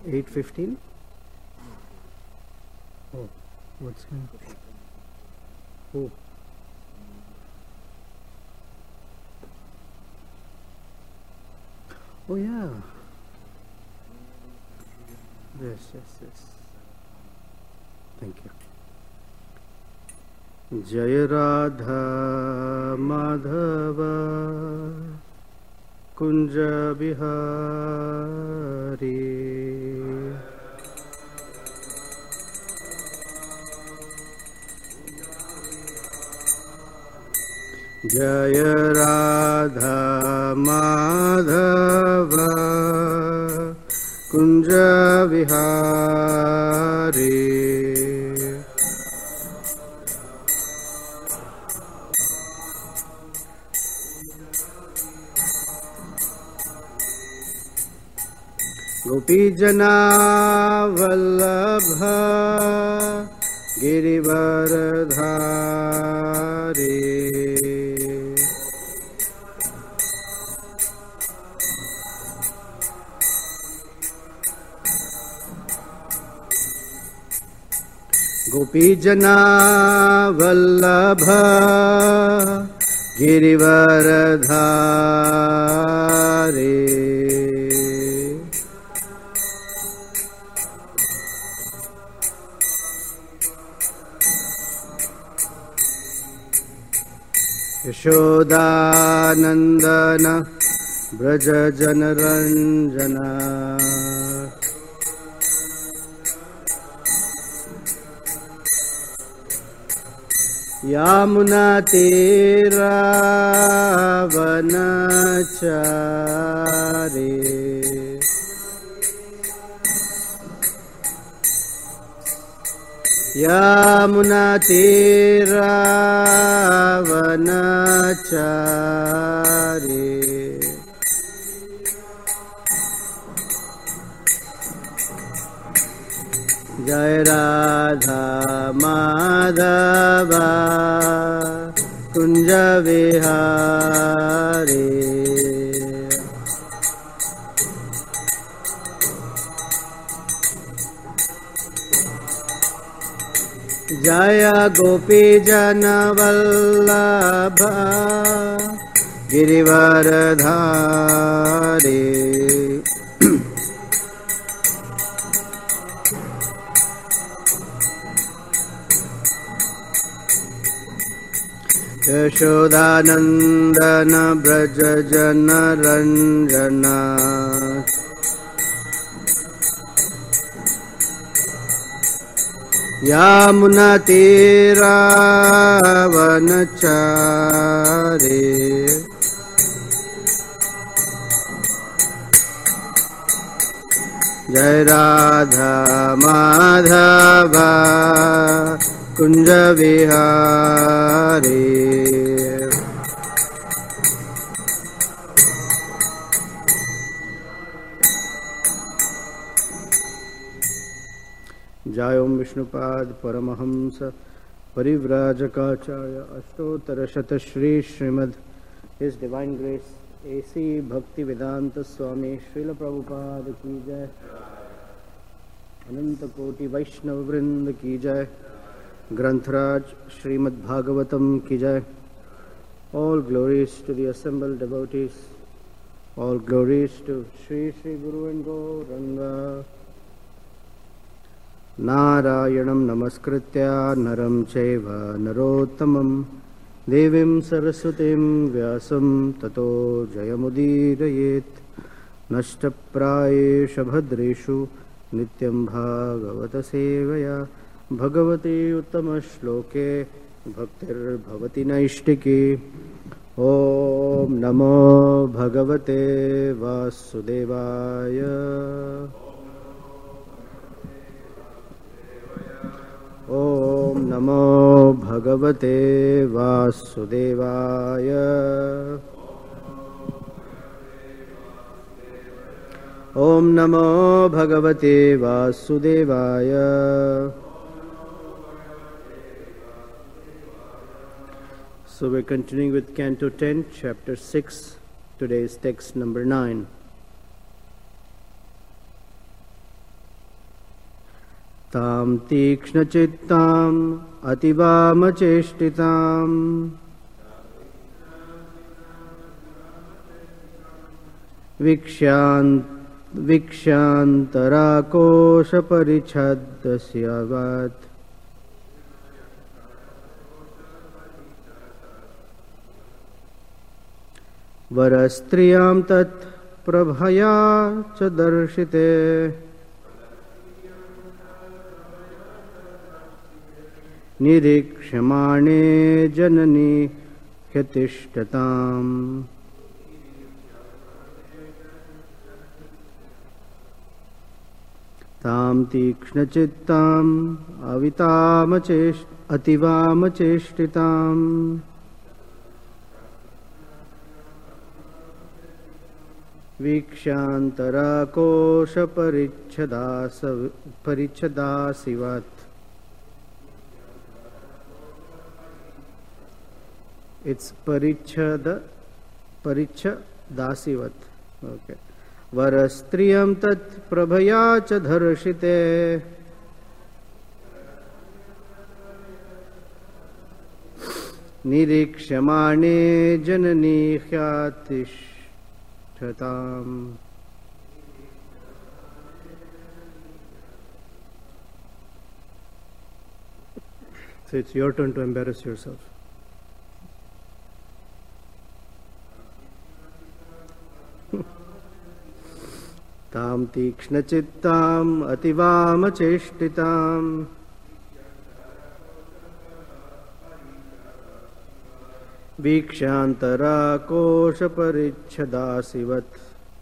8:15? Oh, what's going on? Oh. Oh yeah. Yes. Thank you. Jaya Radha Madhava Kunja Bihari Jaya Radha Madhava Kunja Vihari Gopi Jana Vallabha Girivaradhari Gopi Jana Vallabha Girivaradhari Yashodanandana Braja Janaranjana Yamuna Tira Vanachari Yamuna Tira Vanachari Jai Radha Madhava Kunja Vihari Jaya Gopi Jana Vallabha Girivaradhari Yashodanandana Braja Janaranjana Yamuna Tira Vanachari Jai Radha Madhava Kunja Vihari Jai Om Vishnupad Paramahamsa Parivrajakacarya Ashtottara Shata Shri Srimad His Divine Grace A.C. Bhaktivedanta Swami Srila Prabhupada Ki Jai Ananta Koti Vaishnava Vrinda Ki Jai Granthraj Srimad Bhagavatam Ki Jai. All glories to the assembled devotees. All glories to Sri Sri Guru and Gauranga. Narayanam Namaskritya Naram Chaiva Narottamam Devim Saraswatim Vyasam Tato Jayamudirayet Nashtaprayesha Bhadreshu Nityam Bhagavata Sevaya Bhagavati Uttama Shloke Bhaktir Bhavati Naishtiki Om Namo Bhagavate Vasudevaya Om Namo Bhagavate Vasudevaya Om Namo Bhagavate Vasudevaya. So we're continuing with Canto 10, Chapter 6, today's text number 9. तां तीक्ष्णचित्ताम् अतिवामचेष्टिताम् वीक्ष्यान्तराकोशपरिच्छद्दस्यवत् वरस्त्रियां तत् प्रभया च दर्शिते निरीक्ष्यमाणे जननी ह्यतिष्ठताम् तां तीक्ष्णचित्ताम् अतिवामचेष्टिताम् वीक्ष्यान्तराकोशपरिच्छदासिवत्. It's परिच्छदासिवत्. Okay. वरस्त्रियं तत् प्रभया च धर्षिते निरीक्ष्यमाणे जननी ह्यतिष्ठताम्. So it's your turn to embarrass yourself. तां तीक्ष्णचित्ताम् अतिवामचेष्टिताम् वीक्ष्यान्तराकोशपरिच्छदासिवत्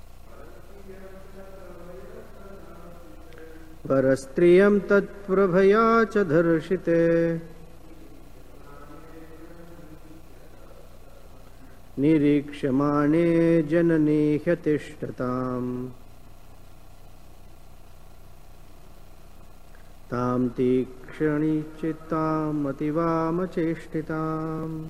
वरस्त्रियं तत्प्रभया च धर्षिते निरीक्ष्यमाणे जननी ह्यतिष्ठताम्. तां तीक्ष्णचित्ताम् अतिवामचेष्टिताम्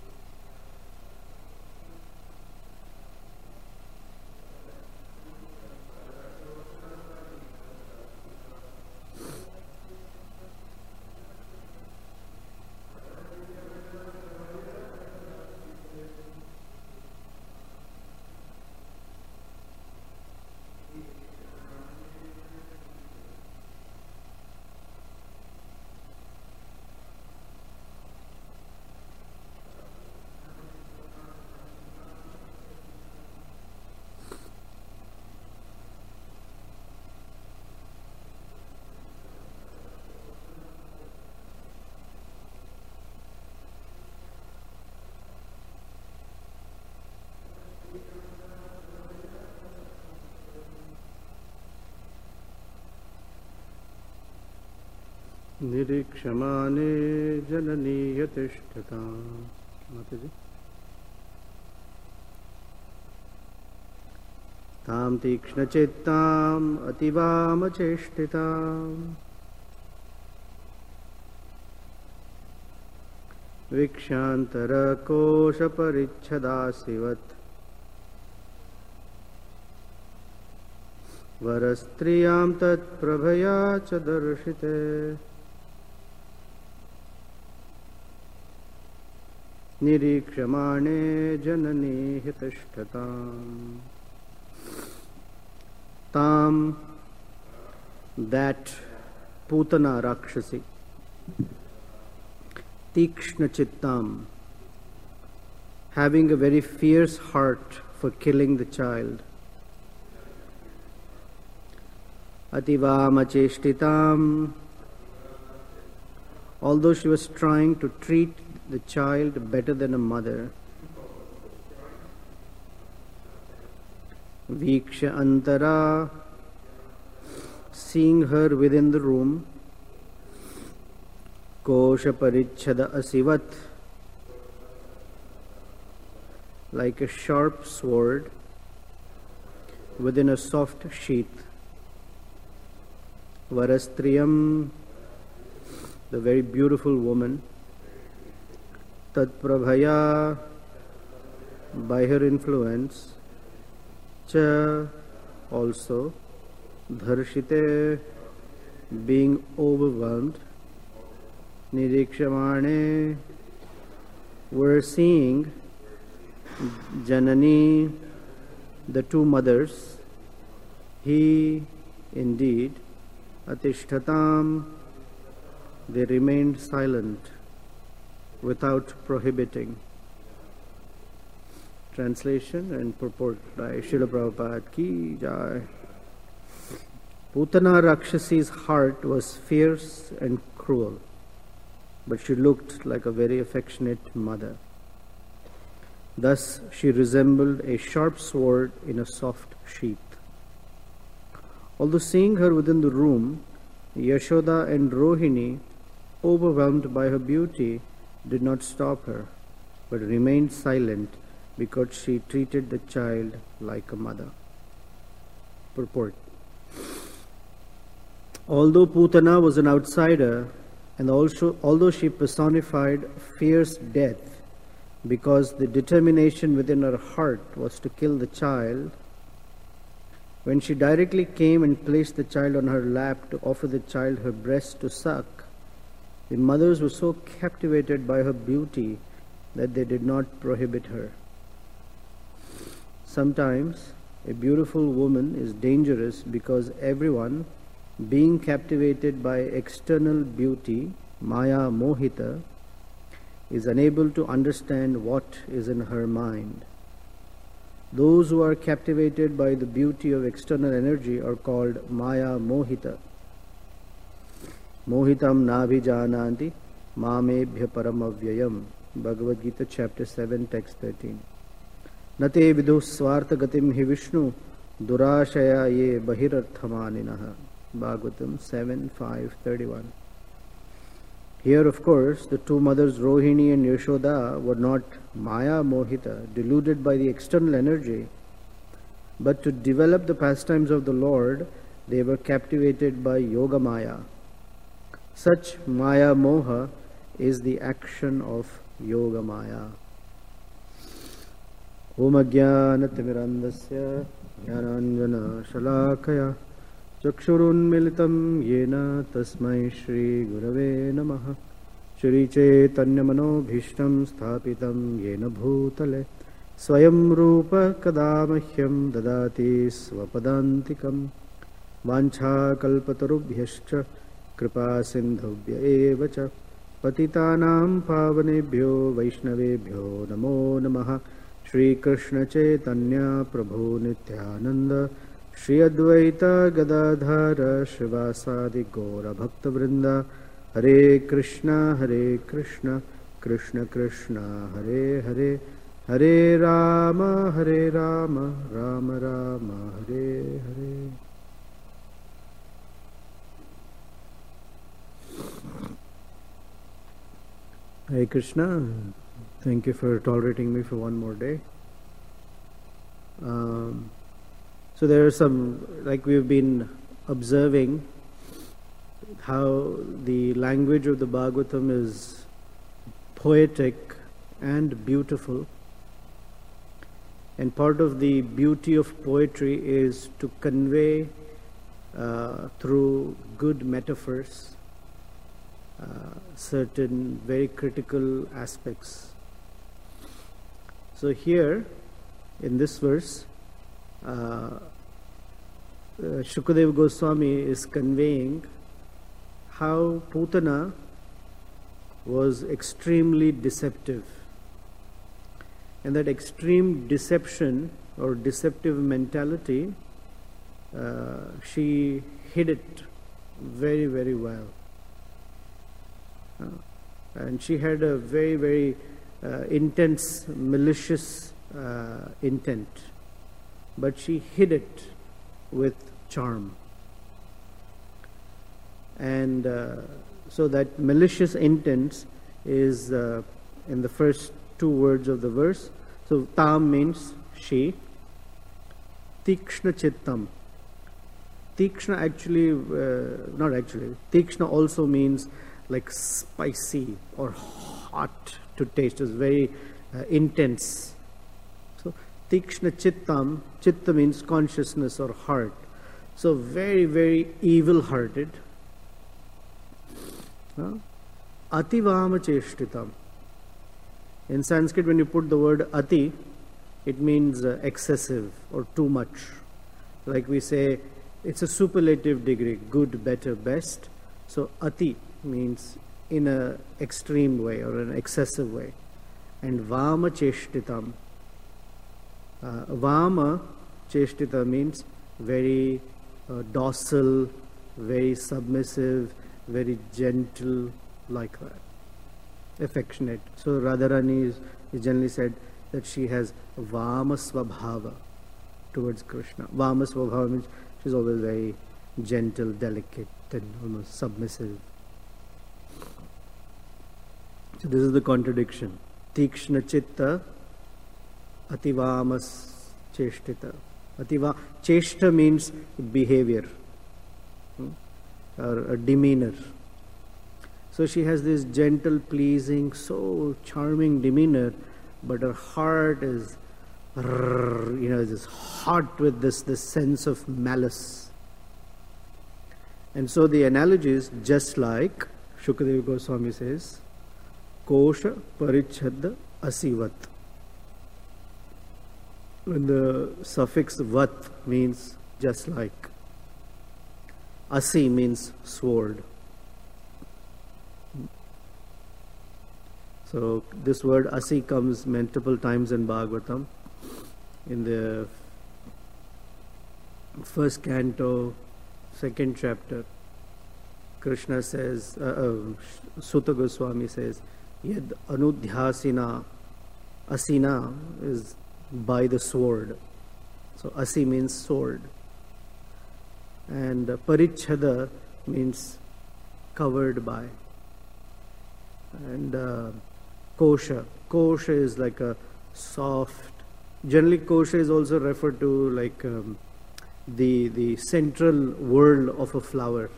निरीक्ष्यमाणे जननी ह्यतिष्ठताम्. माताजी. तां तीक्ष्णचित्ताम् अतिवामचेष्टिताम् वीक्ष्यान्तरकोशपरिच्छदासिवत् वरस्त्रियां तत्प्रभया च दर्शिते निरीक्ष्यमाणे जननी ह्यतिष्ठताम्. Tam, that Putana Rakshasi, Tikshna Chittam, having a very fierce heart for killing the child. Ativamacheshtitam, although she was trying to treat the child better than a mother. Viksha Antara, seeing her within the room. Kosha Parichhada Asivat, like a sharp sword within a soft sheath. Varastriyam, the very beautiful woman. Tatprabhaya, by her influence. Cha, also. Dharshite, being overwhelmed. Nirikshamane, we're seeing Janani, the two mothers. He, indeed, Atishtatam, they remained silent without prohibiting. Translation and purport by Srila Prabhupada Ki Jai. Putana Rakshasi's heart was fierce and cruel, but she looked like a very affectionate mother. Thus she resembled a sharp sword in a soft sheath. Although seeing her within the room, Yashoda and Rohini, overwhelmed by her beauty, did not stop her, but remained silent because she treated the child like a mother. Purport. Although Putana was an outsider, and although she personified fierce death, because the determination within her heart was to kill the child, when she directly came and placed the child on her lap to offer the child her breast to suck, the mothers were so captivated by her beauty that they did not prohibit her. Sometimes a beautiful woman is dangerous because everyone, being captivated by external beauty, Maya Mohita, is unable to understand what is in her mind. Those who are captivated by the beauty of external energy are called Maya Mohita. Mohitam nabhijananti mamebhya paramavyayam. Bhagavad Gita chapter 7 text 13. Nate vidhu swartha gatim hi Vishnu durashaya ye bahirarthamaninaha. Bhagavatam 7:5-31. Here, of course, the two mothers Rohini and Yashoda were not Maya Mohita, deluded by the external energy, but to develop the pastimes of the Lord, they were captivated by Yoga Maya. Such Maya Moha is the action of Yoga Maya. Om Ajnanatimirandasya Jnananjana Shalakaya Chakshurunmilitam Yena Tasmai Shri Gurave Namaha. Shri Chaitanya Manobhishtam Sthapitam Yena Bhutale Swayam Rupa Kadamahyam Dadati Swapadantikam Vancha Kalpatarubhyascha Kripa Sindhubhya Evacha Patitanam Pavanebhyo Vaishnavebhyo Namo Namaha. Shri Krishna Chaitanya Prabhu Nityananda Shri Advaita Gadadhara Shivasadi Gaura Bhakta Vrinda. Hare Krishna, Krishna Krishna, Hare Hare, Hare Rama, Rama Rama, Hare Hare. Hare Krishna, thank you for tolerating me for one more day. So there are some, like we've been observing, how the language of the Bhagavatam is poetic and beautiful. And part of the beauty of poetry is to convey through good metaphors certain very critical aspects. So here, in this verse, Shukadeva Goswami is conveying how Putana was extremely deceptive. And that extreme deception or deceptive mentality, she hid it very, very well. And she had a very, very intense, malicious intent. But she hid it with charm. And so that malicious intent is in the first two words of the verse. So tam means she. Tikshna chittam. Tikshna actually, not actually, Tikshna also means like spicy or hot to taste. It's very intense. So Tikshna chittam, chitta means consciousness or heart. So very, very evil-hearted Ativama cheshtitam. In Sanskrit, when you put the word ati, it means excessive or too much. Like we say, it's a superlative degree, good, better, best. So ati means in an extreme way or an excessive way. And vama cheshtitam. Vama cheshtita means very docile, very submissive, very gentle, like that. Affectionate. So Radharani is generally said that she has Vama Svabhava towards Krishna. Vama Svabhava means she's always very gentle, delicate, and almost submissive. So this is the contradiction. Tikshna Chitta Ativamas Cheshtita. Cheshta means behavior or a demeanor. So she has this gentle, pleasing, so charming demeanor, but her heart is, just hot with this sense of malice. And so the analogy is just like Shukadeva Goswami says, Kosha Parichhada Asivat. When the suffix vat means just like, Asi means sword. So this word Asi comes multiple times in Bhagavatam. In the first canto, second chapter, Krishna says, Sutta Goswami says, Yad Anudhyasina, Asina is by the sword. So Asi means sword. And Parichhada means covered by. And Kosha. Kosha is like a soft. Generally, Kosha is also referred to like the central whorl of a flower.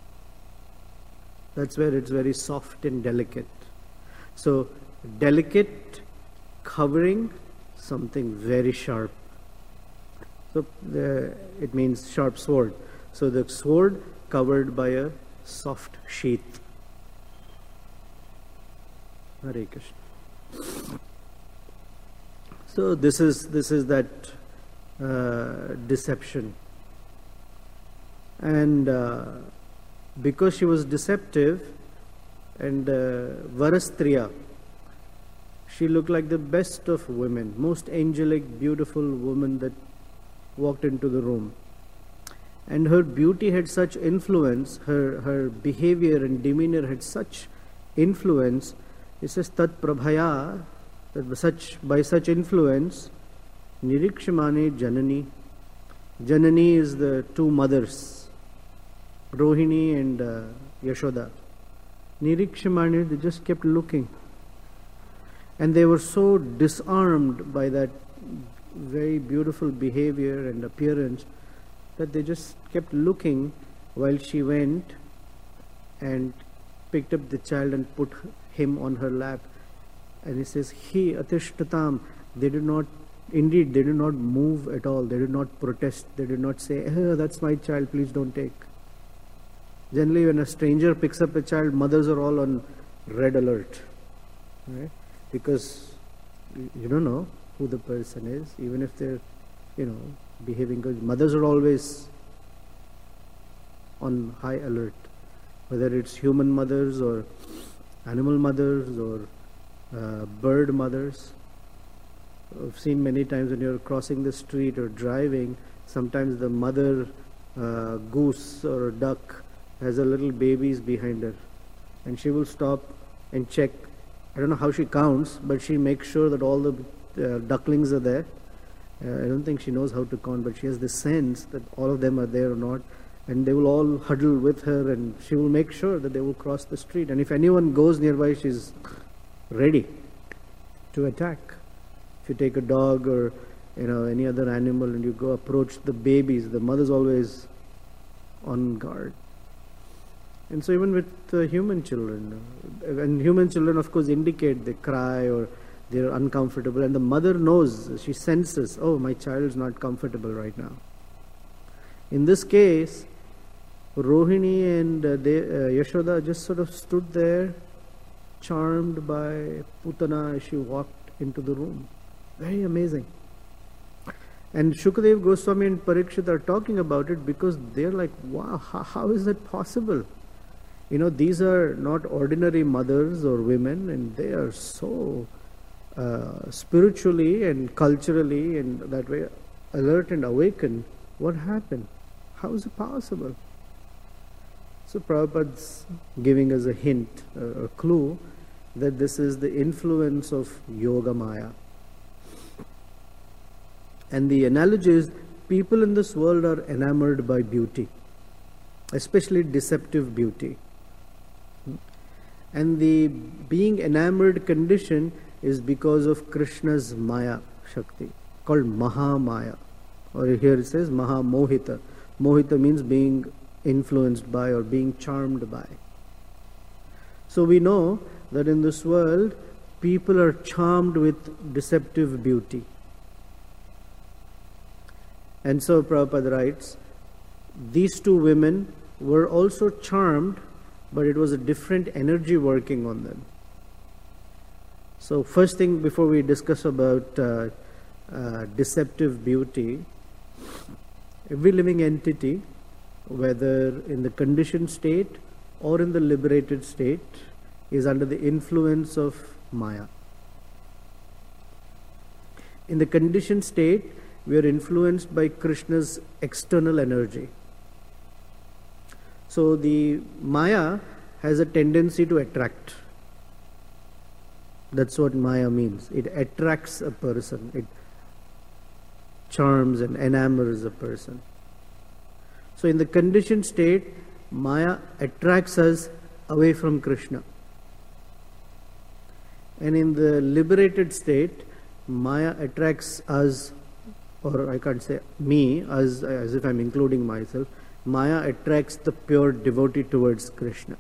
That's where it's very soft and delicate. So, delicate, covering something very sharp. So, it means sharp sword. So, the sword covered by a soft sheath. Hare Krishna. So this is that deception, and because she was deceptive and Varastriya, she looked like the best of women, most angelic, beautiful woman that walked into the room. And her beauty had such influence, her behavior and demeanor had such influence. It says Tat Prabhaya, that by such influence, Nirikshamane Janani. Janani is the two mothers, Rohini and Yashoda. Nirikshamane, they just kept looking. And they were so disarmed by that very beautiful behavior and appearance that they just kept looking while she went and picked up the child and put him on her lap. And he says, He atishtatam. They did not move at all. They did not protest. They did not say, that's my child, please don't take. Generally, when a stranger picks up a child, mothers are all on red alert. Right? Because you don't know who the person is, even if they're, behaving good. Mothers are always on high alert. Whether it's human mothers or animal mothers or bird mothers. I've seen many times when you're crossing the street or driving, sometimes the mother goose or duck has a little babies behind her, and she will stop and check. I don't know how she counts, but she makes sure that all the ducklings are there. I don't think she knows how to count, but she has the sense that all of them are there or not, and they will all huddle with her, and she will make sure that they will cross the street. And if anyone goes nearby, she's ready to attack. If you take a dog or any other animal and you go approach the babies, the mother's always on guard. And so even with human children, and human children of course indicate they cry or they're uncomfortable, and the mother knows, she senses, oh, my child is not comfortable right now. In this case, Rohini and Yashoda just sort of stood there, charmed by Putana as she walked into the room. Very amazing. And Shukadev Goswami and Parikshit are talking about it because they're like, wow, how is that possible? These are not ordinary mothers or women, and they are so spiritually and culturally and that way alert and awakened. What happened? How is it possible? So Prabhupada's giving us a hint, a clue, that this is the influence of Yoga Maya. And the analogy is, people in this world are enamored by beauty, especially deceptive beauty. And the being enamored condition is because of Krishna's Maya Shakti, called Maha Maya. Or here it says Maha Mohita. Mohita means being influenced by or being charmed by. So we know that in this world, people are charmed with deceptive beauty. And so Prabhupada writes, these two women were also charmed, but it was a different energy working on them. So first thing, before we discuss about deceptive beauty, every living entity, whether in the conditioned state or in the liberated state, is under the influence of Maya. In the conditioned state, we are influenced by Krishna's external energy. So the Maya has a tendency to attract. That's what Maya means. It attracts a person. It charms and enamors a person. So in the conditioned state, Maya attracts us away from Krishna. And in the liberated state, Maya attracts us, or I can't say me, as if I'm including myself. Maya attracts the pure devotee towards Krishna.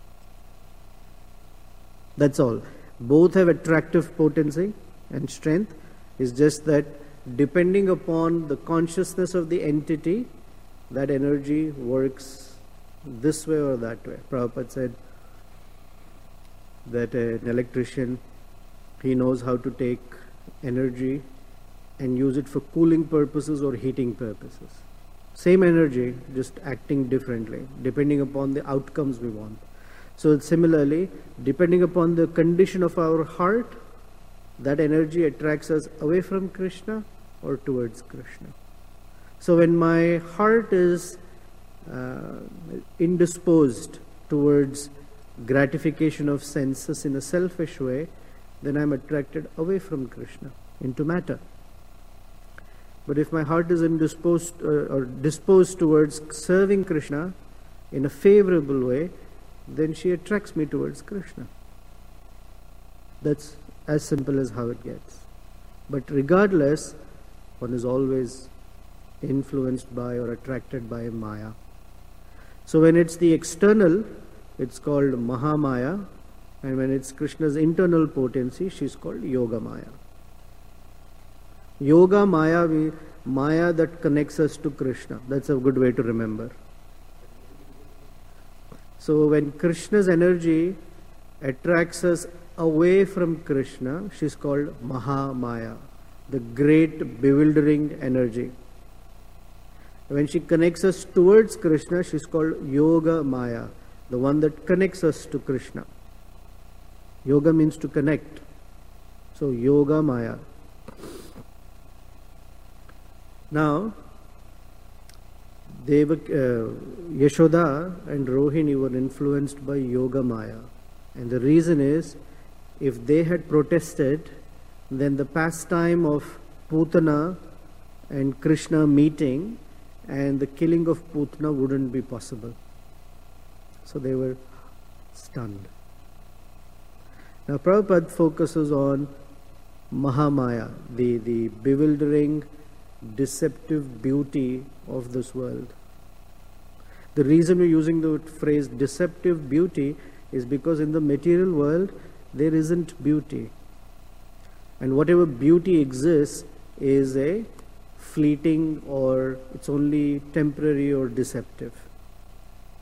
That's all. Both have attractive potency and strength. It's just that depending upon the consciousness of the entity, that energy works this way or that way. Prabhupada said that an electrician, he knows how to take energy and use it for cooling purposes or heating purposes. Same energy, just acting differently, depending upon the outcomes we want. So similarly, depending upon the condition of our heart, that energy attracts us away from Krishna or towards Krishna. So when my heart is indisposed towards gratification of senses in a selfish way, then I'm attracted away from Krishna, into matter. But if my heart is indisposed or disposed towards serving Krishna in a favorable way, then she attracts me towards Krishna. That's as simple as how it gets. But regardless, one is always influenced by or attracted by Maya. So when it's the external, it's called Mahamaya, and when it's Krishna's internal potency, she's called Yoga Maya. Yoga Maya, Maya that connects us to Krishna. That's a good way to remember. So when Krishna's energy attracts us away from Krishna, she's called Mahamaya, the great bewildering energy. When she connects us towards Krishna, she's called Yoga Maya, the one that connects us to Krishna. Yoga means to connect. So Yoga Maya. Now, Yashoda and Rohini were influenced by Yoga Maya. And the reason is, if they had protested, then the pastime of Putana and Krishna meeting and the killing of Putana wouldn't be possible. So they were stunned. Now Prabhupada focuses on Mahamaya, the bewildering, deceptive beauty of this world. The reason we're using the phrase deceptive beauty is because in the material world there isn't beauty. And whatever beauty exists is a fleeting, or it's only temporary or deceptive.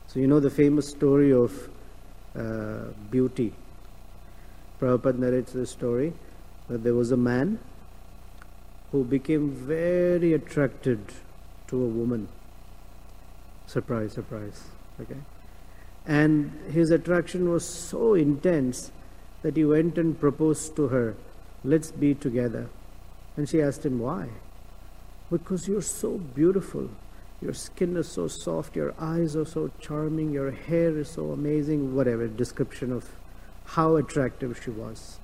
So you know the famous story of beauty. Prabhupada narrates the story that there was a man who became very attracted to a woman. Surprise, surprise. Okay. And his attraction was so intense that he went and proposed to her, "Let's be together." And she asked him, "Why?" "Because you're so beautiful. Your skin is so soft, your eyes are so charming, your hair is so amazing," whatever description of how attractive she was.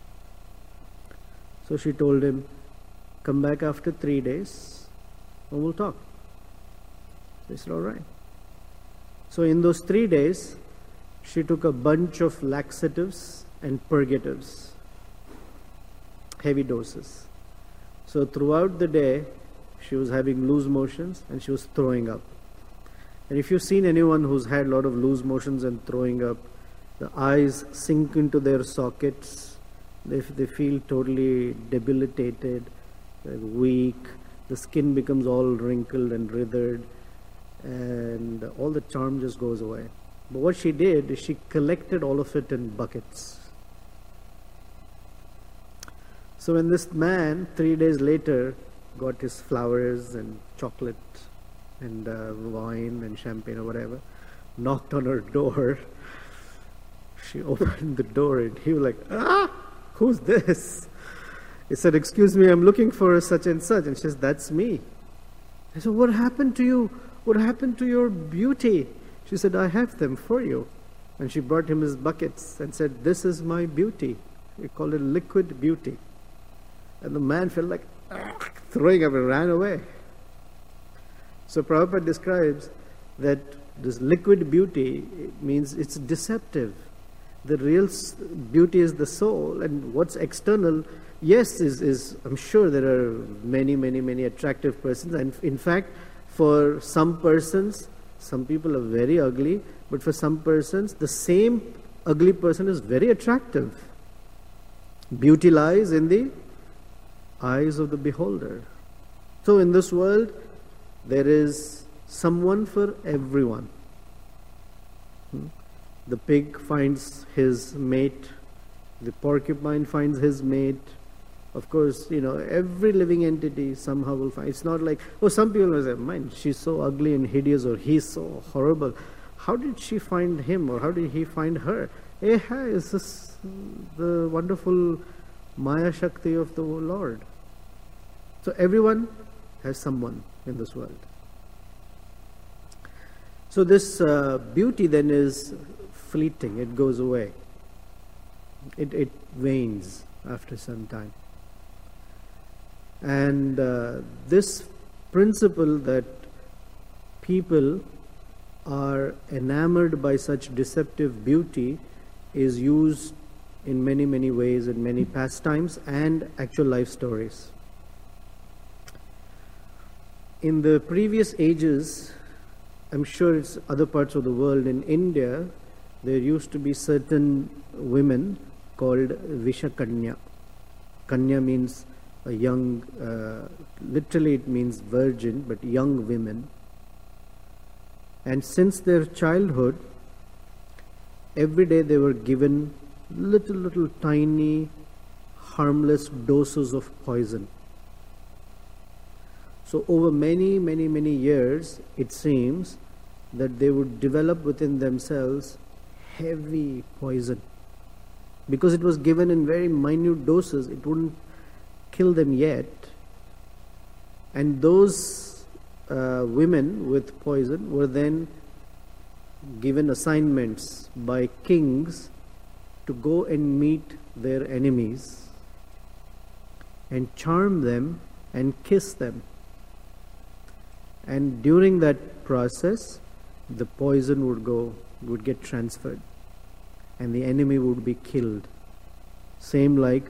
So she told him, "Come back after 3 days and we'll talk." He said, "All right." So in those 3 days, she took a bunch of laxatives and purgatives, heavy doses. So throughout the day, she was having loose motions and she was throwing up. And if you've seen anyone who's had a lot of loose motions and throwing up, the eyes sink into their sockets, they feel totally debilitated, weak, the skin becomes all wrinkled and withered, and all the charm just goes away. But what she did is she collected all of it in buckets. So when this man, 3 days later, got his flowers and chocolate and wine and champagne or whatever, knocked on her door, she opened the door and he was like, "Ah, who's this?" He said, "Excuse me, I'm looking for such and such." And she says, "That's me." I said, "What happened to you? What happened to your beauty?" She said, "I have them for you." And she brought him his buckets and said, "This is my beauty." We call it liquid beauty. And the man felt like throwing up and ran away. So Prabhupada describes that this liquid beauty means it's deceptive. The real beauty is the soul, and what's external, yes, is I'm sure there are many attractive persons, and in fact, for some persons, some people are very ugly, but for some persons, the same ugly person is very attractive. Beauty lies in the eyes of the beholder. So in this world, there is someone for everyone. The pig finds his mate, the porcupine finds his mate. Of course, every living entity somehow will find. It's not like, some people will say, "Man, she's so ugly and hideous," or "He's so horrible. How did she find him?" or "How did he find her?" It's just the wonderful Maya Shakti of the Lord. So everyone has someone in this world. So this beauty then is fleeting. It goes away. It wanes after some time. And this principle that people are enamored by such deceptive beauty is used in many ways, in many pastimes and actual life stories. In the previous ages, I'm sure it's other parts of the world, in India, there used to be certain women called Vishakanya. Kanya means a young, literally it means virgin, but young women. And since their childhood, every day they were given little tiny, harmless doses of poison. So over many years, it seems that they would develop within themselves heavy poison. Because it was given in very minute doses, it wouldn't kill them yet. And those women with poison were then given assignments by kings to go and meet their enemies and charm them and kiss them. And during that process, the poison would get transferred, and the enemy would be killed. Same like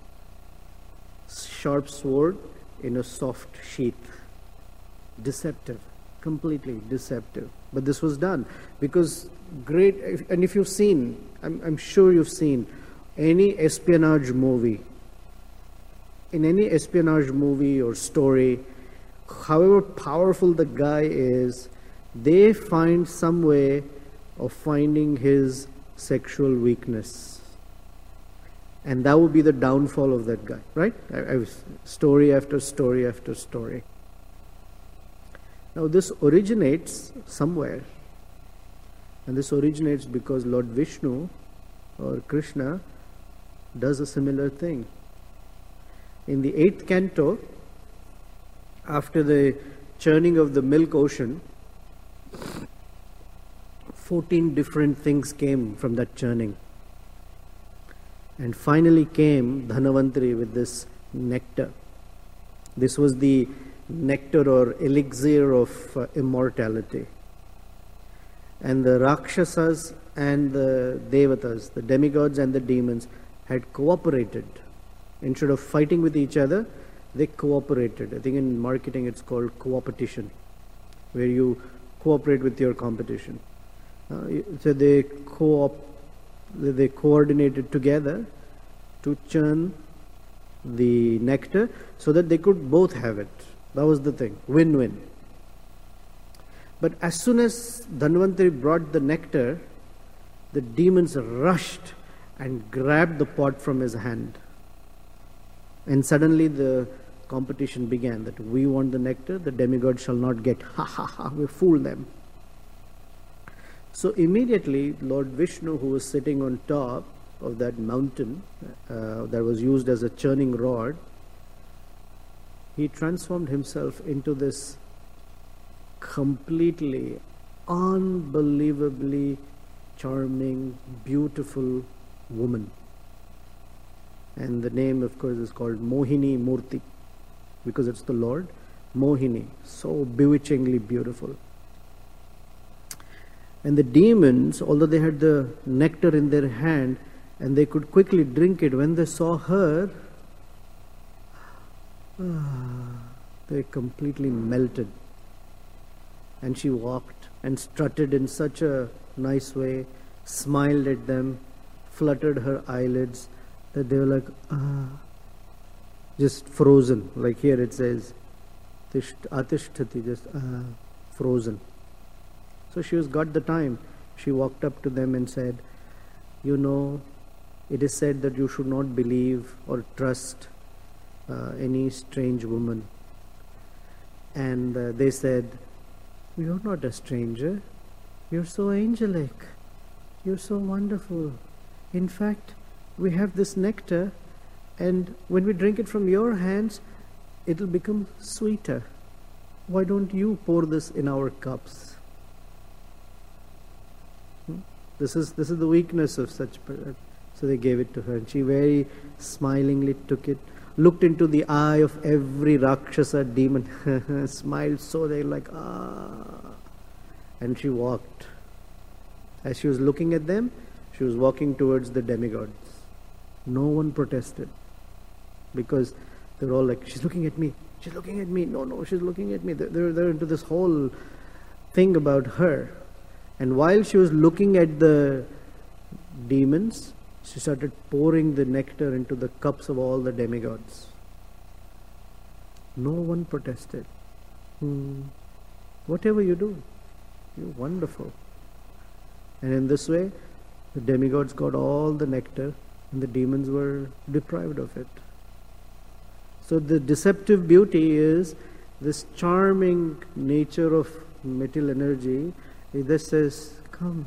sharp sword in a soft sheath. Deceptive, completely deceptive. But this was done because and if you've seen, I'm sure you've seen any espionage movie. In any espionage movie or story, however powerful the guy is, they find some way of finding his sexual weakness. And that would be the downfall of that guy, right? Story after story after story. Now this originates somewhere. And this originates because Lord Vishnu or Krishna does a similar thing. In the 8th canto, after the churning of the milk ocean, 14 different things came from that churning. And finally came Dhanvantari with this nectar. This was the nectar or elixir of immortality. And the Rakshasas and the Devatas, the demigods and the demons, had cooperated. Instead of fighting with each other, they cooperated. I think in marketing it's called co-opetition, where you cooperate with your competition. So they coordinated together to churn the nectar so that they could both have it. That was the thing, win-win. But as soon as Dhanvantari brought the nectar, the demons rushed and grabbed the pot from his hand. And suddenly the competition began, that we want the nectar, the demigod shall not get. Ha ha ha, we fooled them. So immediately Lord Vishnu, who was sitting on top of that mountain that was used as a churning rod, he transformed himself into this completely, unbelievably charming, beautiful woman. And the name, of course, is called Mohini Murti, because it's the Lord. Mohini, so bewitchingly beautiful. And the demons, although they had the nectar in their hand and they could quickly drink it, when they saw her, they completely melted. And she walked and strutted in such a nice way, smiled at them, fluttered her eyelids, that they were like, just frozen. Like here it says, Atishtati, just frozen. So she got the time. She walked up to them and said, you know, it is said that you should not believe or trust any strange woman. And they said, you're not a stranger. You're so angelic. You're so wonderful. In fact, we have this nectar, and when we drink it from your hands, it'll become sweeter. Why don't you pour this in our cups? This is the weakness of such. So they gave it to her, and she very smilingly took it, looked into the eye of every Rakshasa demon, smiled so they like, and she walked. As she was looking at them, she was walking towards the demigods. No one protested, because they're all like, she's looking at me, she's looking at me, no, she's looking at me. They're into this whole thing about her. And while she was looking at the demons, she started pouring the nectar into the cups of all the demigods. No one protested. Whatever you do, you're wonderful. And in this way, the demigods got all the nectar and the demons were deprived of it. So the deceptive beauty is this charming nature of material energy. It just says, come.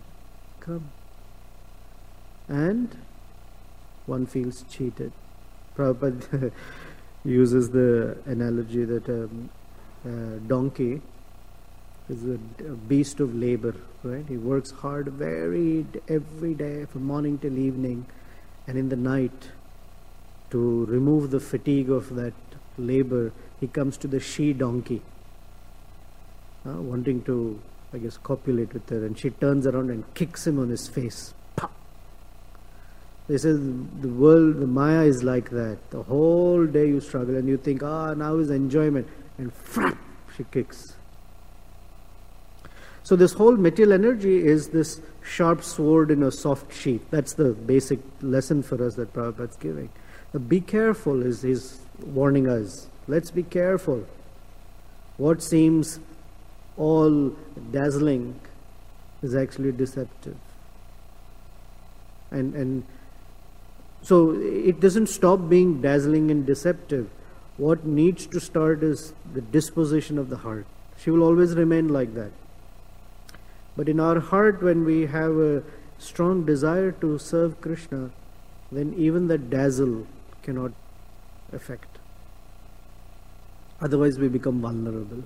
And one feels cheated. Prabhupada uses the analogy that a donkey is a beast of labor, right? He works hard every day from morning till evening, and in the night, to remove the fatigue of that labor, he comes to the she-donkey, wanting to, I guess, copulate with her, and she turns around and kicks him on his face. Pah! They say the world, the Maya is like that. The whole day you struggle and you think, now is enjoyment, and frap, she kicks. So this whole material energy is this sharp sword in a soft sheath. That's the basic lesson for us that Prabhupada's giving. Be careful, he's warning us. Let's be careful. What seems all dazzling is actually deceptive. And so it doesn't stop being dazzling and deceptive. What needs to start is the disposition of the heart. She will always remain like that. But in our heart, when we have a strong desire to serve Krishna, then even the dazzle cannot affect. Otherwise we become vulnerable.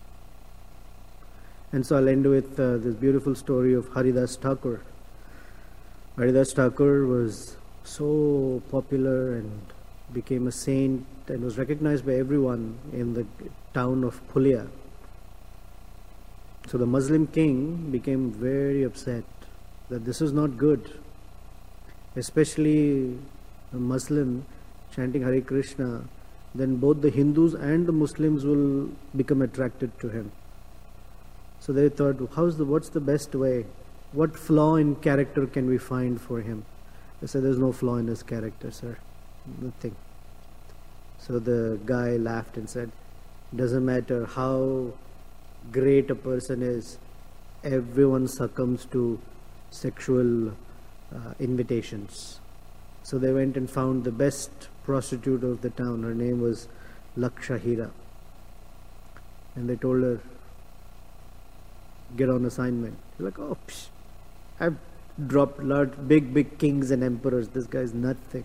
And so I'll end with this beautiful story of Haridas Thakur. Haridas Thakur was so popular and became a saint and was recognized by everyone in the town of Pulia. So the Muslim king became very upset that this is not good, especially a Muslim chanting Hare Krishna. Then both the Hindus and the Muslims will become attracted to him. So they thought, what's the best way? What flaw in character can we find for him? They said, there's no flaw in his character, sir. Nothing. So the guy laughed and said, doesn't matter how great a person is, everyone succumbs to sexual invitations. So they went and found the best prostitute of the town. Her name was Lakshahira. And they told her, get on assignment. She's like, oh, I've dropped big kings and emperors. This guy's nothing.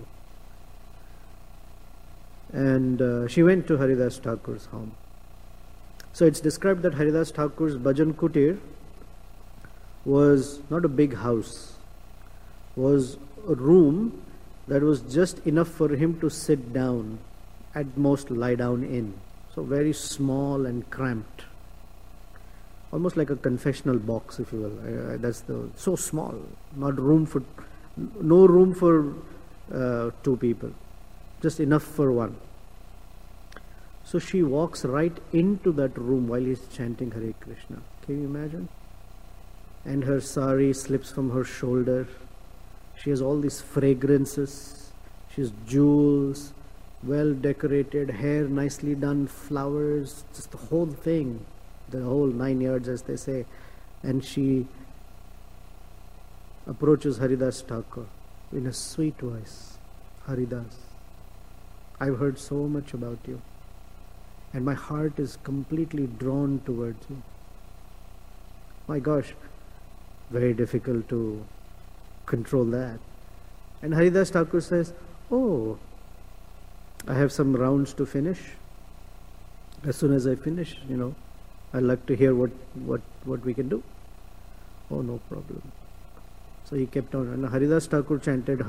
And she went to Haridas Thakur's home. So it's described that Haridas Thakur's Bhajan Kutir was not a big house, was a room that was just enough for him to sit down, at most lie down in. So very small and cramped. Almost like a confessional box, if you will. So small, no room for two people, just enough for one. So she walks right into that room while he's chanting Hare Krishna. Can you imagine? And her sari slips from her shoulder. She has all these fragrances. She has jewels, well decorated, hair nicely done, flowers, just the whole thing. The whole 9 yards, as they say. And she approaches Haridas Thakur in a sweet voice. Haridas, I've heard so much about you, and my heart is completely drawn towards you. My gosh, very difficult to control that. And Haridas Thakur says, oh, I have some rounds to finish. As soon as I finish, I'd like to hear what we can do. Oh, no problem. So he kept on. And Haridas Thakur chanted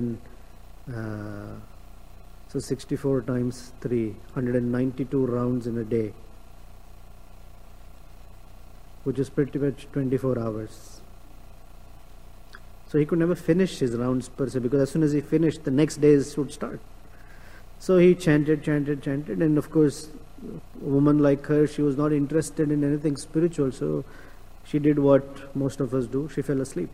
64 times 3, 192 rounds in a day, which is pretty much 24 hours. So he could never finish his rounds per se, because as soon as he finished, the next days would start. So he chanted, and of course, a woman like her, she was not interested in anything spiritual, so she did what most of us do. She fell asleep.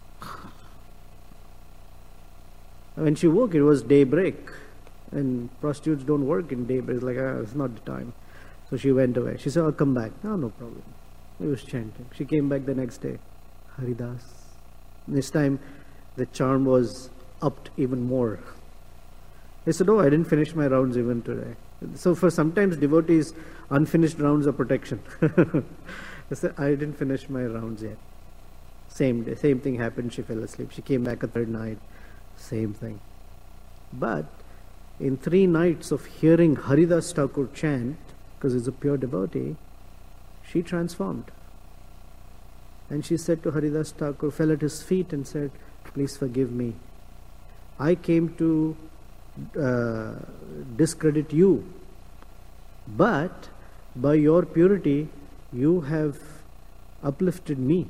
When she woke, it was daybreak, and prostitutes don't work in daybreak. It's like, it's not the time. So she went away. She said, I'll come back. No problem. He was chanting. She came back the next day. Haridas. This time, the charm was upped even more. He said, oh, I didn't finish my rounds even today. So for sometimes devotees, unfinished rounds are protection. I said, I didn't finish my rounds yet. Same day, same thing happened. She fell asleep. She came back a third night. Same thing. But in 3 nights of hearing Haridas Thakur chant, because he's a pure devotee, she transformed. And she said to Haridas Thakur, fell at his feet and said, please forgive me. I came to discredit you, but by your purity you have uplifted me.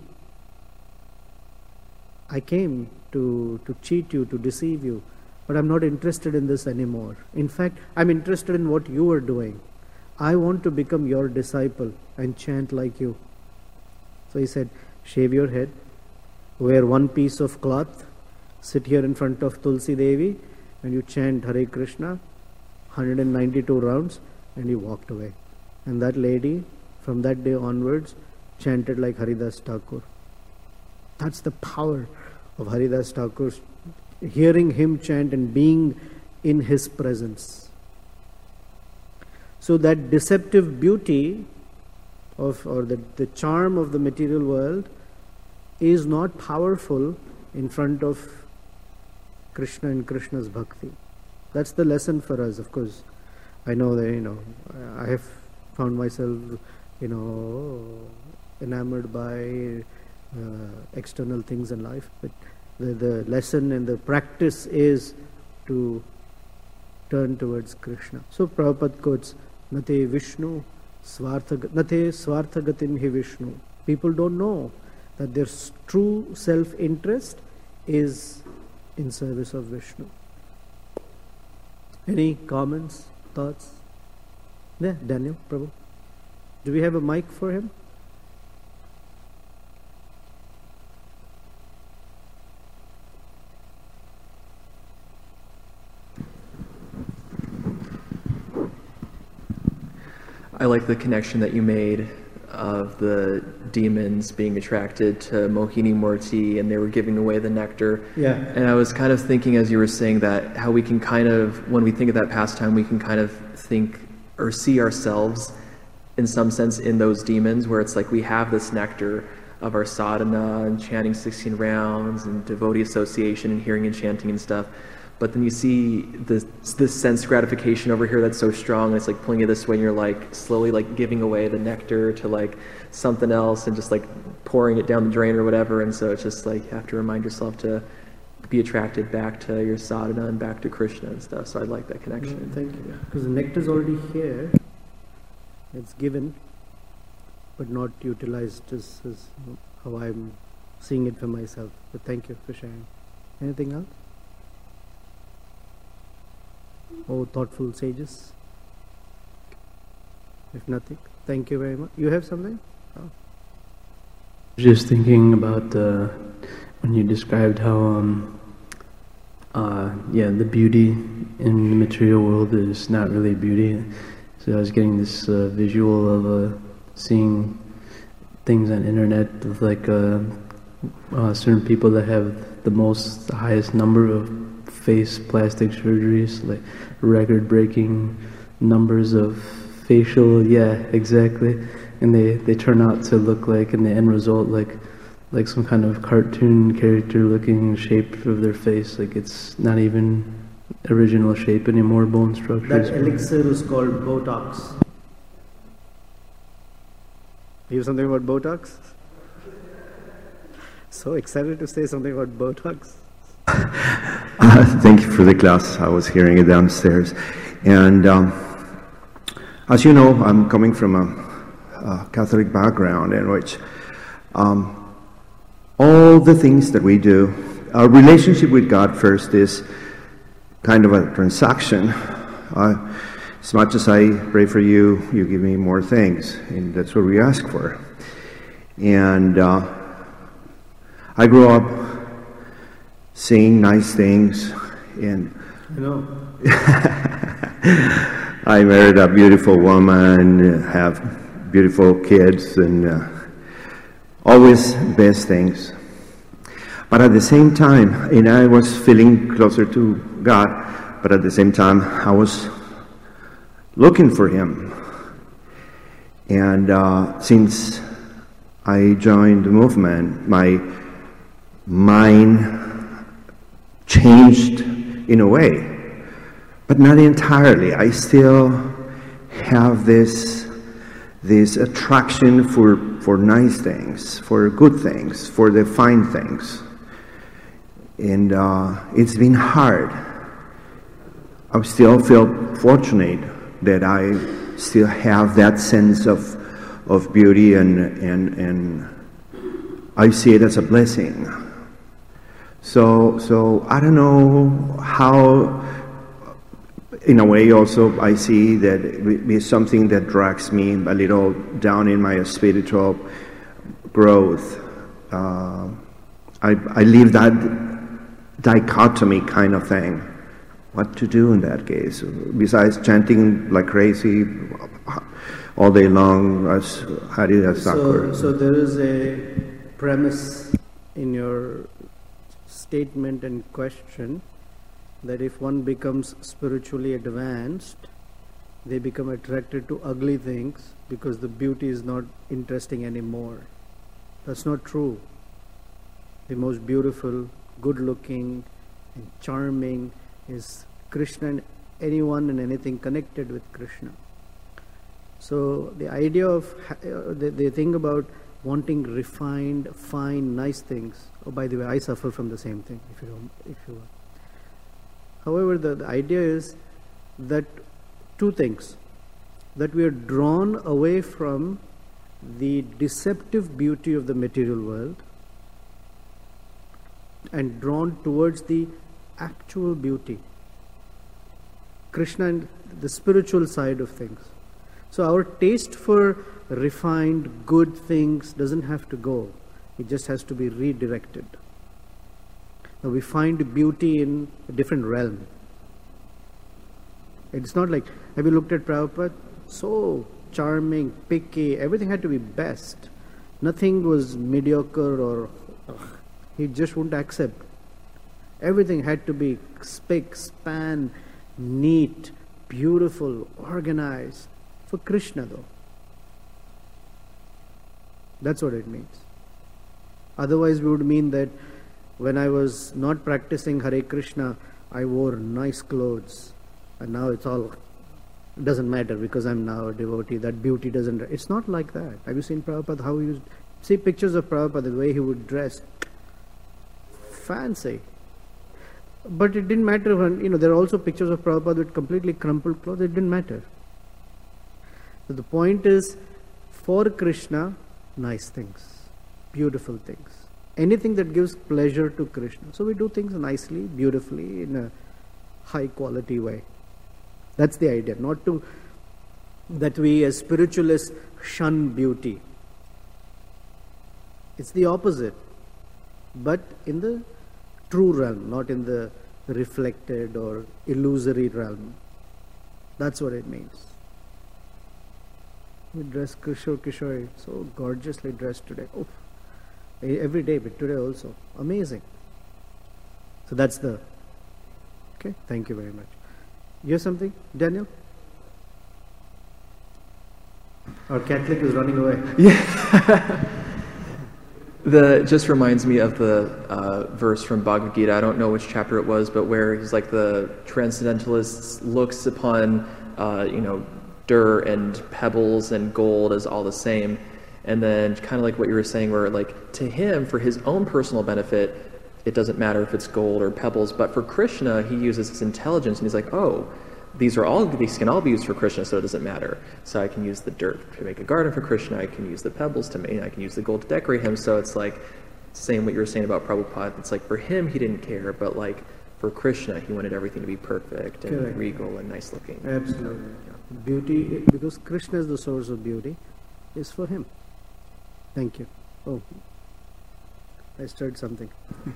I came to cheat you, to deceive you, but I'm not interested in this anymore. In fact, I'm interested in what you are doing. I want to become your disciple and chant like you. So he said, shave your head, wear 1 piece of cloth, sit here in front of Tulsi Devi, and you chant Hare Krishna 192 rounds, and he walked away. And that lady from that day onwards, chanted like Haridas Thakur. That's the power of Haridas Thakur, hearing him chant and being in his presence. So that deceptive beauty or the charm of the material world is not powerful in front of Krishna and Krishna's bhakti. That's the lesson for us, of course. I know that, I have found myself, enamored by external things in life, but the lesson and the practice is to turn towards Krishna. So Prabhupada quotes, Nate Vishnu, Nate Swarthagatim hi Vishnu. People don't know that their true self-interest is in service of Vishnu. Any comments, thoughts? Yeah, Daniel, Prabhu. Do we have a mic for him? I like the connection that you made of the demons being attracted to Mohini Murti and they were giving away the nectar. Yeah. And I was kind of thinking as you were saying that, how we can kind of, when we think of that pastime, we can kind of think or see ourselves in some sense in those demons, where it's like we have this nectar of our sadhana and chanting 16 rounds and devotee association and hearing and chanting and stuff. But then you see this sense gratification over here that's so strong, and it's like pulling you this way, and you're like slowly like giving away the nectar to like something else and just like pouring it down the drain or whatever. And so it's just like you have to remind yourself to be attracted back to your sadhana and back to Krishna and stuff. So I like that connection. Thank you. Because the nectar is already here. It's given, but not utilized as how I'm seeing it for myself. But thank you for sharing. Anything else? Oh, thoughtful sages. If nothing, thank you very much. You have something? Oh. Just thinking about when you described how the beauty in the material world is not really beauty. So I was getting this visual of seeing things on internet of like certain people that have the highest number of face plastic surgeries, like record-breaking numbers of facial, exactly, and they turn out to look like, in the end result, like some kind of cartoon character looking shape of their face, like it's not even original shape anymore, bone structures. That elixir is called Botox. You have something about Botox? So excited to say something about Botox. Thank you for the class. I was hearing it downstairs. And as you know, I'm coming from a Catholic background in which all the things that we do, our relationship with God first is kind of a transaction. As much as I pray for you, you give me more things, and that's what we ask for. And I grew up seeing nice things, and I married a beautiful woman, have beautiful kids, and always best things. But at the same time, and I was feeling closer to God, but at the same time, I was looking for Him. And since I joined the movement, my mind changed in a way, but not entirely. I still have this attraction for nice things, for good things, for the fine things. And it's been hard. I still feel fortunate that I still have that sense of beauty, and I see it as a blessing. So I don't know how, in a way also I see that it is something that drags me a little down in my spiritual growth. I leave that dichotomy kind of thing. What to do in that case? Besides chanting like crazy, all day long as Harida Thakur. So there is a premise in your statement and question that if one becomes spiritually advanced, they become attracted to ugly things because the beauty is not interesting anymore. That's not true. The most beautiful, good-looking, and charming is Krishna and anyone and anything connected with Krishna. So the idea of, the thing about wanting refined, fine, nice things. Oh, by the way, I suffer from the same thing, if you However, the idea is that two things. That we are drawn away from the deceptive beauty of the material world and drawn towards the actual beauty. Krishna and the spiritual side of things. So our taste for refined, good things doesn't have to go. It just has to be redirected. Now we find beauty in a different realm. It's not like, have you looked at Prabhupada? So charming, picky, everything had to be best. Nothing was mediocre or he just wouldn't accept. Everything had to be spick, span, neat, beautiful, organized. For Krishna though. That's what it means. Otherwise we would mean that when I was not practicing Hare Krishna, I wore nice clothes. And now it doesn't matter because I'm now a devotee. That beauty doesn't, it's not like that. Have you seen Prabhupada, how he used, see pictures of Prabhupada, the way he would dress. Fancy. But it didn't matter when, there are also pictures of Prabhupada with completely crumpled clothes. It didn't matter. So the point is, for Krishna, nice things, beautiful things. Anything that gives pleasure to Krishna. So we do things nicely, beautifully, in a high quality way. That's the idea. Not to, that we as spiritualists shun beauty. It's the opposite. But in the true realm, not in the reflected or illusory realm. That's what it means. We dress Kishore, so gorgeously dressed today. Oh, every day, but today also. Amazing. So that's the... Okay, thank you very much. You have something, Daniel? Our Catholic is running away. Yeah. Just reminds me of the verse from Bhagavad Gita. I don't know which chapter it was, but where he's like the transcendentalist looks upon, dirt and pebbles and gold as all the same. And then kind of like what you were saying, where like to him, for his own personal benefit, it doesn't matter if it's gold or pebbles, but for Krishna, he uses his intelligence and he's like, oh, these can all be used for Krishna, so it doesn't matter. So I can use the dirt to make a garden for Krishna, I can use the pebbles to make, I can use the gold to decorate him. So it's like, same what you were saying about Prabhupada, it's like for him, he didn't care, but like for Krishna, he wanted everything to be perfect and Correct. Regal and nice looking. Absolutely. Beauty, because Krishna is the source of beauty, is for him. Thank you. Oh, I stirred something.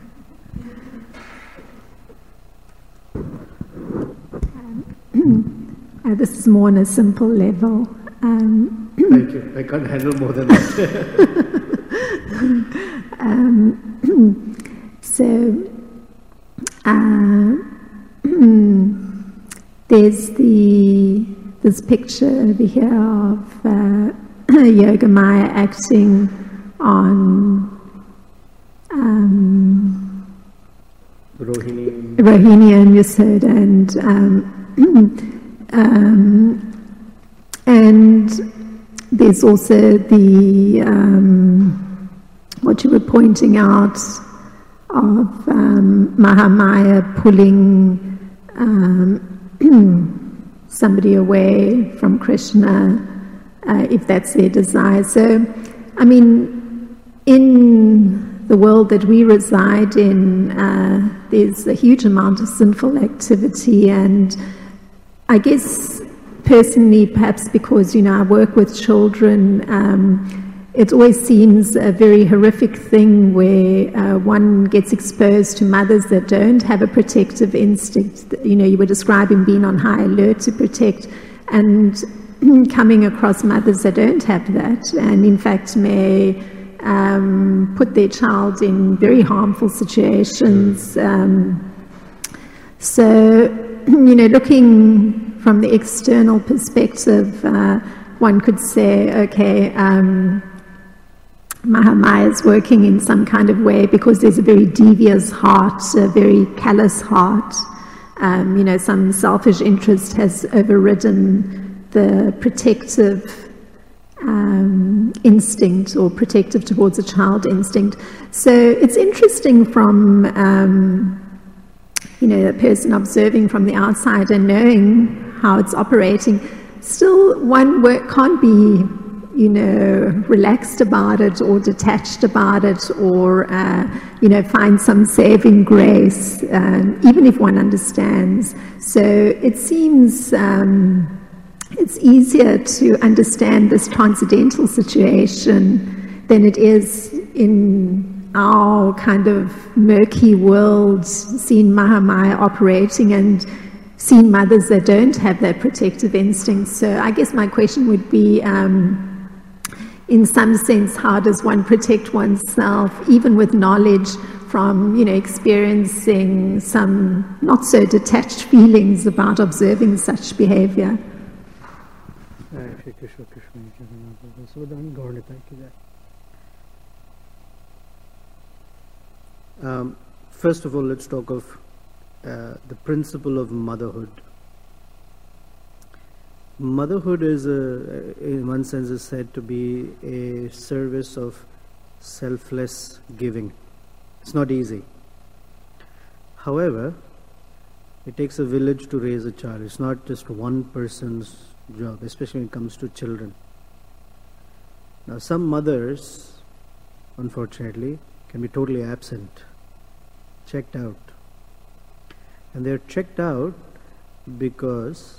This is more on a simple level. Thank you. I can't handle more than that. There's this picture over here of Yogamaya acting on Rohini and Yashoda, and there's also the what you were pointing out of Mahamaya pulling somebody away from Krishna, if that's their desire. So, I mean, in the world that we reside in, there's a huge amount of sinful activity, and I guess personally, perhaps because, I work with children, it always seems a very horrific thing where one gets exposed to mothers that don't have a protective instinct. You were describing being on high alert to protect, and coming across mothers that don't have that, and in fact may put their child in very harmful situations. So, looking from the external perspective, one could say, okay, Mahamaya is working in some kind of way because there's a very devious heart, a very callous heart. Some selfish interest has overridden the protective instinct, or protective towards a child instinct. So it's interesting from a person observing from the outside and knowing how it's operating. Still, one can't be relaxed about it or detached about it, or find some saving grace, even if one understands. So it seems it's easier to understand this transcendental situation than it is in our kind of murky world, seeing Mahamaya operating and seeing mothers that don't have that protective instinct. So I guess my question would be, in some sense, how does one protect oneself, even with knowledge from, experiencing some not so detached feelings about observing such behavior? First of all, let's talk of the principle of motherhood. Motherhood is, in one sense, is said to be a service of selfless giving. It's not easy. However, it takes a village to raise a child. It's not just one person's job, especially when it comes to children. Now, some mothers, unfortunately, can be totally absent, checked out. And they're checked out because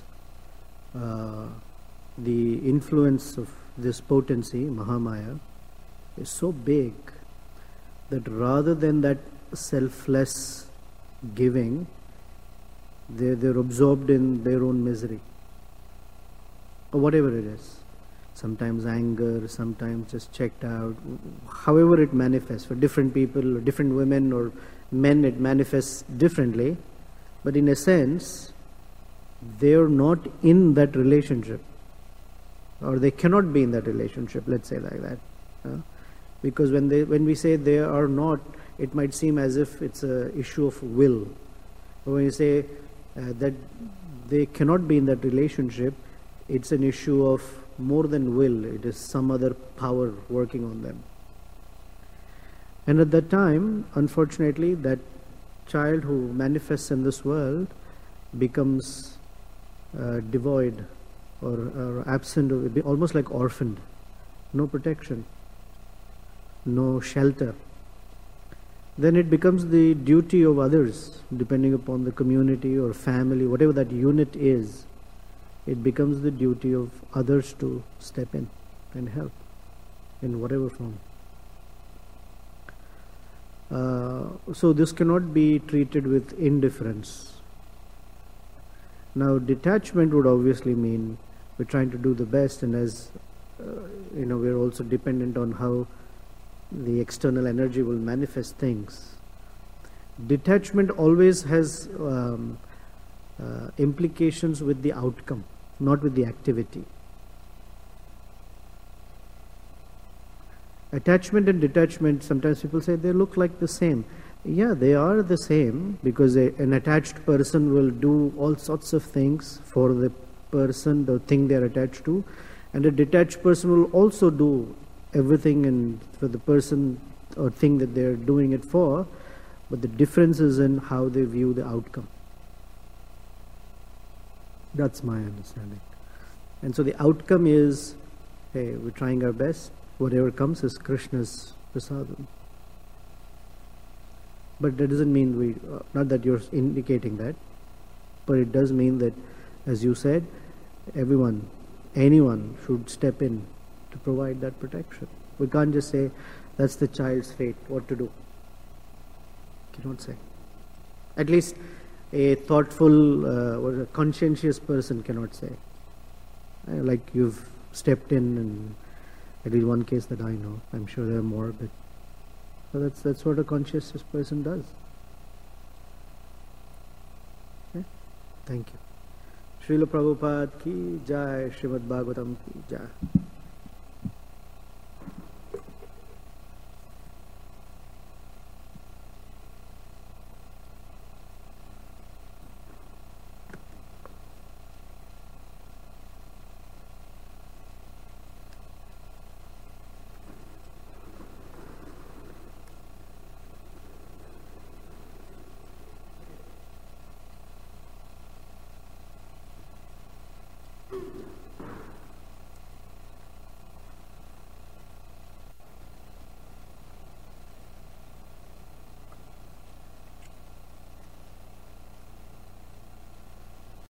the influence of this potency, Mahamaya, is so big that rather than that selfless giving, they're absorbed in their own misery, or whatever it is. Sometimes anger, sometimes just checked out. However it manifests for different people, or different women or men, it manifests differently. But in a sense, they're not in that relationship, or they cannot be in that relationship, let's say like that. Because when we say they are not, it might seem as if it's an issue of will. But when you say that they cannot be in that relationship, it's an issue of more than will. It is some other power working on them. And at that time, unfortunately, that child who manifests in this world becomes devoid or absent, almost like orphaned. No protection, no shelter. Then it becomes the duty of others, depending upon the community or family, whatever that unit is. It becomes the duty of others to step in and help in whatever form. So this cannot be treated with indifference. Now, detachment would obviously mean we're trying to do the best, and as we're also dependent on how the external energy will manifest things. Detachment always has implications with the outcome, not with the activity. Attachment and detachment, sometimes people say they look like the same. Yeah, they are the same, because an attached person will do all sorts of things for the person, the thing they are attached to, and a detached person will also do everything and for the person or thing that they are doing it for, but the difference is in how they view the outcome. That's my understanding. And so the outcome is, hey, we're trying our best. Whatever comes is Krishna's prasadam. But that doesn't mean not that you're indicating that, but it does mean that, as you said, anyone should step in to provide that protection. We can't just say, that's the child's fate, what to do. Cannot say. At least a thoughtful or a conscientious person cannot say. Like you've stepped in, and at least one case that I know. I'm sure there are more, but so that's what a conscious person does. Okay? Thank you. Srila Prabhupada ki jai, Srimad Bhagavatam ki jai.